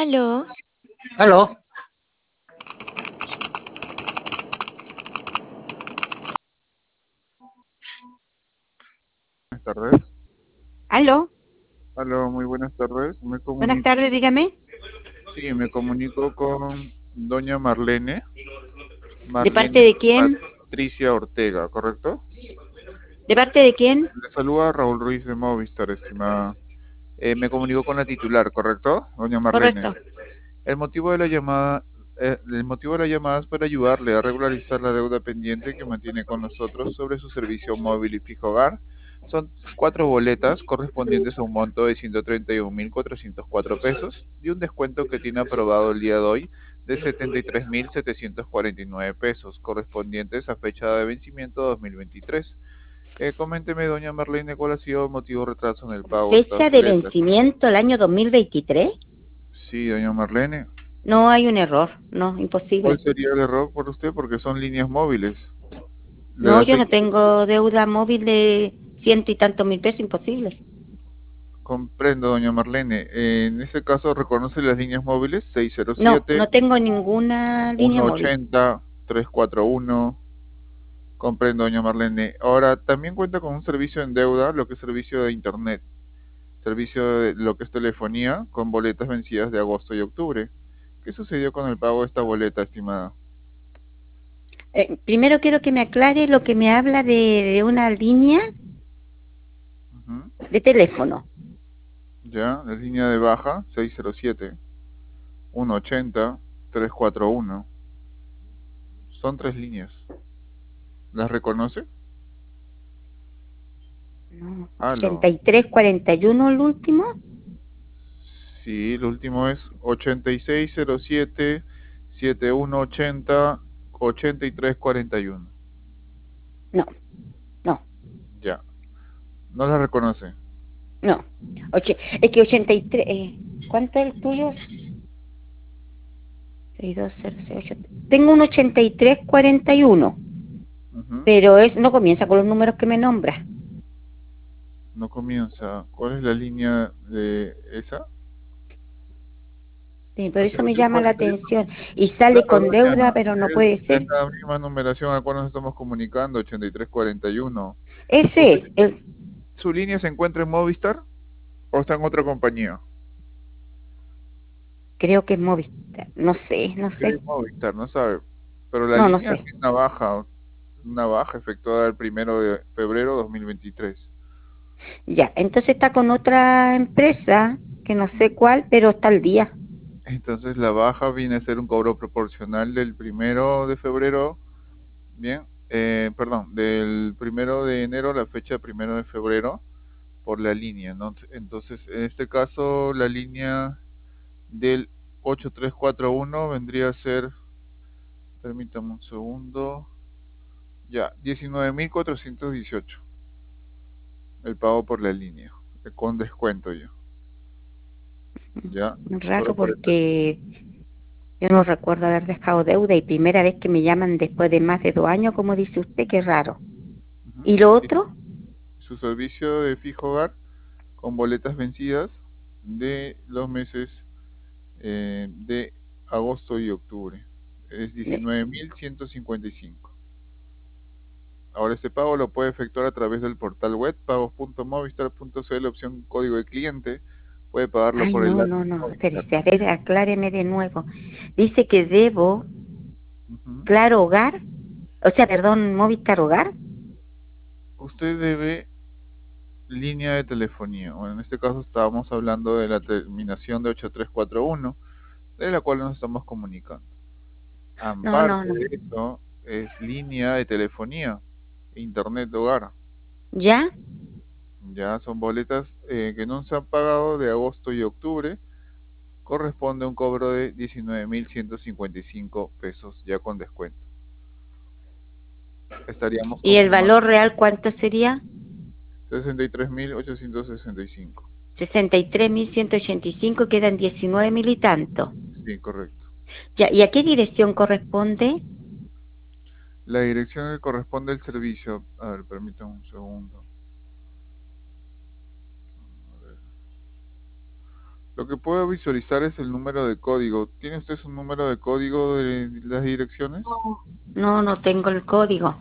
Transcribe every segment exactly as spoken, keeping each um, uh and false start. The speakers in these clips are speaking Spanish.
Aló, Aló, Buenas tardes. aló, Aló, muy buenas tardes. Me buenas comunico, tardes, dígame. sí, me comunico con doña Marlene, ¿De parte Marlene de quién? Patricia Ortega, ¿correcto? ¿De parte de quién? Le saluda Raúl Ruiz de Movistar, estimada. Eh, me comunico con la titular, ¿correcto? Doña Marlene. Correcto. El motivo de la llamada, eh, el motivo de la llamada es para ayudarle a regularizar la deuda pendiente que mantiene con nosotros sobre su servicio móvil y fijo hogar. Son cuatro boletas correspondientes a un monto de ciento treinta y un mil cuatrocientos cuatro pesos y un descuento que tiene aprobado el día de hoy de setenta y tres mil setecientos cuarenta y nueve pesos, correspondientes a fecha de vencimiento dos mil veintitrés. Eh, coménteme, doña Marlene, cuál ha sido el motivo de retraso en el pago de estas Fecha de boletas. vencimiento el año dos mil veintitrés. Sí, doña Marlene. No hay un error, no, ¿Cuál imposible. sería el error por usted? Porque son líneas móviles. De No, las yo no veinte tengo deuda móvil de ciento y tantos mil pesos, imposible. comprendo, doña Marlene. Eh, en ese caso, reconoce las líneas móviles No, seiscientos siete, no tengo ninguna línea móvil. ciento ochenta, trescientos cuarenta y uno. Comprendo, doña Marlene. Ahora, también cuenta con un servicio en deuda, lo que es servicio de internet. Servicio de lo que es telefonía, con boletas vencidas de agosto y octubre. ¿Qué sucedió con el pago de esta boleta, estimada? Eh, primero quiero que me aclare lo que me habla de, de una línea Ujú. de teléfono. Ya, la línea de baja, seiscientos siete, ciento ochenta, trescientos cuarenta y uno. Son tres líneas. ¿Las reconoce? No, Aló. ochenta y tres cuarenta y uno el último. Sí, el último es ochenta y seis cero siete setenta y uno ochenta ochenta y tres cuarenta y uno. No, no, Ya. No la reconoce. no. Oche- es que ochenta y tres, eh, ¿cuánto es el tuyo? seis dos cero seis ocho. Tengo un ochenta y tres cuarenta y uno, Ujú. pero es, no comienza con los números que me nombra. No comienza. ¿Cuál es la línea de esa? Sí, por eso me llama la atención. ochenta y tres cuarenta y uno. Y sale Claro, con deuda, doña. pero no Es, puede es ser. la misma numeración a la cual nos estamos comunicando, ochenta y tres cuarenta y uno. Ese ¿Usted, es, el, su línea se encuentra en Movistar o está en otra compañía? creo que es Movistar. No sé, no sé. Sí, Movistar, no sabe. Pero la No, no línea sé. tiene una baja, una baja efectuada el primero de febrero de dos mil veintitrés. Ya, entonces está con otra empresa, que no sé cuál, pero está al día. Entonces la baja viene a ser un cobro proporcional del primero de febrero, bien, eh, perdón, del primero de enero a la fecha primero de febrero por la línea, ¿no? Entonces, en este caso, la línea del ocho tres cuatro uno vendría a ser, permítame un segundo, ya, diecinueve mil cuatrocientos dieciocho el pago por la línea, eh, con descuento ya, ya, Raro solo por esta línea. porque yo no recuerdo haber dejado deuda y primera vez que me llaman después de más de dos años, como dice usted, qué raro. Ujú. ¿Y lo Y otro? su servicio de fijo hogar con boletas vencidas de los meses eh, de agosto y octubre. Es Eh, diecinueve mil ciento cincuenta y cinco. Ahora este pago lo puede efectuar a través del portal web pagos.movistar.cl, opción código de cliente. Puede pagarlo Ay, por el no, app no, no, Movistar. espérese, a ver, acláreme de nuevo. Dice que debo, Ujú. claro, hogar, o sea, perdón, Movistar Hogar. Usted debe línea de telefonía. Bueno, en este caso estábamos hablando de la terminación de ocho tres cuatro uno, de la cual nos estamos comunicando. No, no, Aparte no. de eso, es línea de telefonía, internet de hogar. ¿Ya? Ya son boletas eh, que no se han pagado de agosto y octubre. Corresponde a un cobro de diecinueve mil ciento cincuenta y cinco pesos ya con descuento. Estaríamos ¿Y el confirmando valor real cuánto sería? sesenta y tres mil ochocientos sesenta y cinco. Sesenta y tres mil ciento ochenta y cinco, quedan diecinueve mil y tanto. Sí, correcto. Ya, ¿y a qué dirección corresponde? La dirección que corresponde al servicio. A ver, permítame un segundo. Lo que puedo visualizar es el número de código. ¿Tiene usted su número de código de las direcciones? No, no, no tengo el código.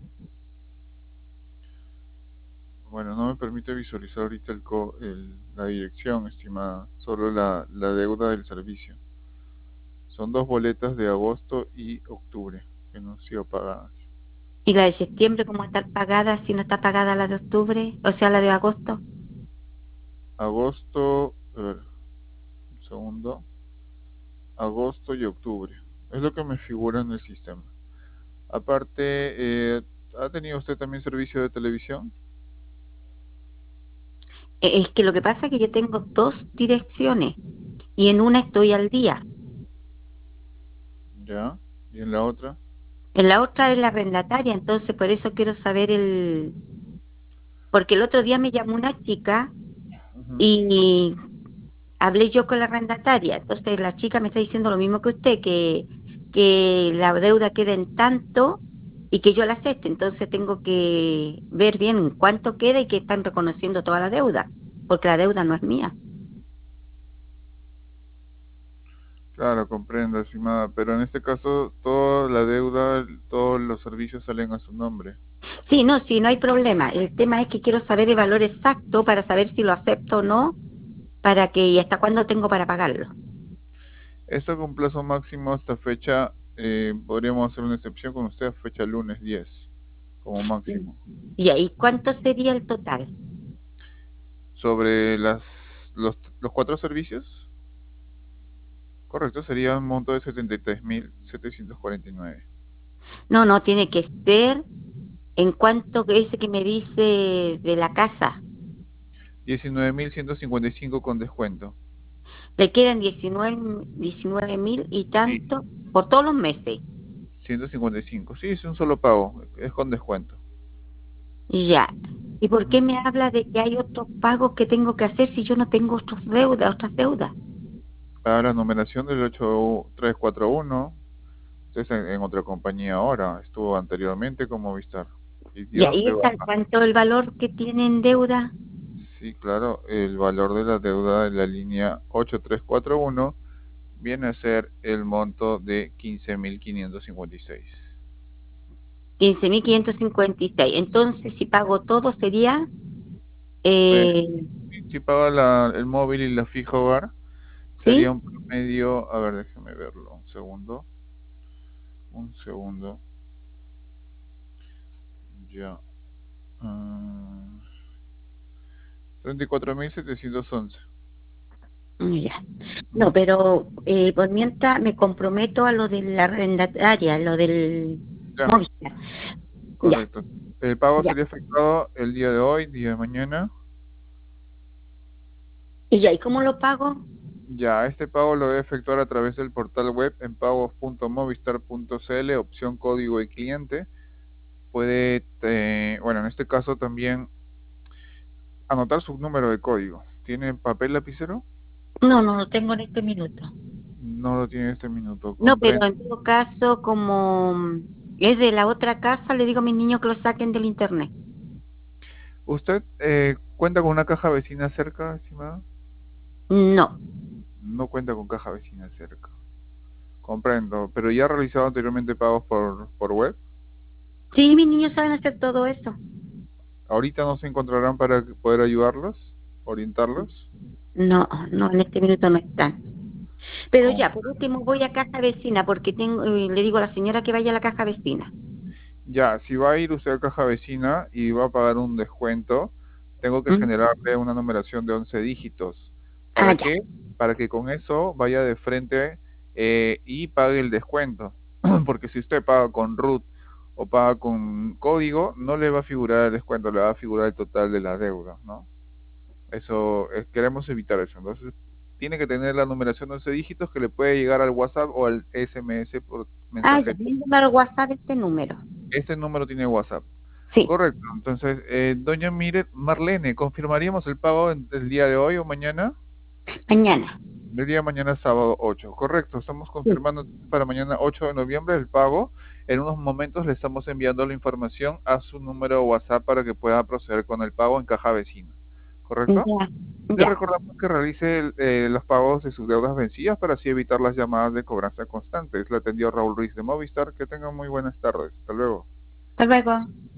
Bueno, no me permite visualizar ahorita el co- el- la dirección, estimada, solo la, la deuda del servicio. Son dos boletas de agosto y octubre que no han sido pagadas. ¿Y la de septiembre cómo está pagada si no está pagada la de octubre? O sea, la de agosto. Agosto, a ver, un segundo, agosto y octubre. Es lo que me figura en el sistema. Aparte, eh, ¿ha tenido usted también servicio de televisión? Eh, Es que lo que pasa es que yo tengo dos direcciones y en una estoy al día. Ya. ¿Y en la otra? En la otra es la arrendataria, entonces por eso quiero saber el... Porque el otro día me llamó una chica Ujú. y hablé yo con la arrendataria. Entonces la chica me está diciendo lo mismo que usted, que, que la deuda queda en tanto y que yo la acepte. Entonces tengo que ver bien en cuánto queda y que están reconociendo toda la deuda, porque la deuda no es mía. Claro, comprendo, estimada, pero en este caso toda la deuda, todos los servicios salen a su nombre. Sí, no, sí, no hay problema. El tema es que quiero saber el valor exacto para saber si lo acepto o no, para que y hasta cuándo tengo para pagarlo. Esto con plazo máximo hasta fecha, eh, podríamos hacer una excepción con usted, fecha lunes diez, como Mm. máximo. Y ahí, ¿cuánto sería el total? Sobre las, los, los cuatro servicios, correcto, sería un monto de setenta y tres mil setecientos cuarenta y nueve. No, no, tiene que ser en cuanto que ese que me dice de la casa. diecinueve mil ciento cincuenta y cinco con descuento. Le quedan diecinueve diecinueve mil y Sí, tanto por todos los meses. ciento cincuenta y cinco. Sí, es un solo pago, es con descuento. Ya. ¿Y por qué Ujú. me habla de que hay otros pagos que tengo que hacer si yo no tengo otras deudas, otras deudas? Para la numeración del ocho tres cuatro uno, usted está en, en otra compañía ahora, estuvo anteriormente como Movistar. Y Y dio ahí de está baja. cuánto el valor que tiene en deuda. Sí, claro, el valor de la deuda de la línea ocho tres cuatro uno viene a ser el monto de quince mil quinientos cincuenta y seis. Quince mil quinientos cincuenta y seis. Entonces, si pago todo, sería... Eh, eh, si, si paga la- el móvil y la fija hogar, sería ¿sí? un promedio, a ver, déjeme verlo, un segundo, un segundo, ya. ah, treinta y cuatro mil setecientos once. Mm, ya. No, Ujú. pero eh, por mientras me comprometo a lo de la arrendataria, lo del Ya, Movistar. Ya, correcto. El pago ya. sería efectuado el día de hoy, día de mañana. ¿Y ya? ¿Y cómo lo pago? Ya, este pago lo debe efectuar a través del portal web en pagos punto movistar punto cl, opción código de cliente. Puede, eh, bueno, en este caso también anotar su número de código. ¿Tiene papel lapicero? No, no lo tengo en este minuto. No lo tiene en este minuto, No, pero comprendo. en todo caso, como mm, es de la otra casa, le digo a mis niños que lo saquen del internet. ¿Usted eh, cuenta con una caja vecina cerca, estimada? No. No cuenta con caja vecina cerca. Comprendo, pero ya ha realizado anteriormente pagos por, por web. Sí, mis niños saben hacer todo eso. Ahorita no se encontrarán para poder ayudarlos, orientarlos. No, no, en este minuto no están. Pero Con- ya, por último voy a caja vecina porque tengo, eh, le digo a la señora que vaya a la caja vecina. Ya, si va a ir usted a caja vecina y va a pagar un descuento, tengo que ¿Mm? generarle una numeración de once dígitos. Ah, ¿Para ya. qué? Para que con eso vaya de frente eh, y pague el descuento. Porque si usted paga con root o paga con código, no le va a figurar el descuento, le va a figurar el total de la deuda, ¿no? Eso, eh, queremos evitar eso. Entonces, tiene que tener la numeración de once dígitos que le puede llegar al WhatsApp o al S M S por Ah, ya, mensajería. mándame al WhatsApp este número. Este número tiene WhatsApp. Sí, Correcto. Entonces, eh, doña Mire, Marlene, ¿confirmaríamos el pago en- el día de hoy o mañana? mañana. El día de mañana es sábado ocho. Correcto. Estamos Sí. confirmando para mañana ocho de noviembre el pago. En unos momentos le estamos enviando la información a su número de WhatsApp para que pueda proceder con el pago en caja vecina. ¿correcto? Ya, Le ya. recordamos que realice el- eh, los pagos de sus deudas vencidas para así evitar las llamadas de cobranza constantes. Le atendió Raúl Ruiz de Movistar. Que tengan muy buenas tardes. Hasta luego. Hasta luego.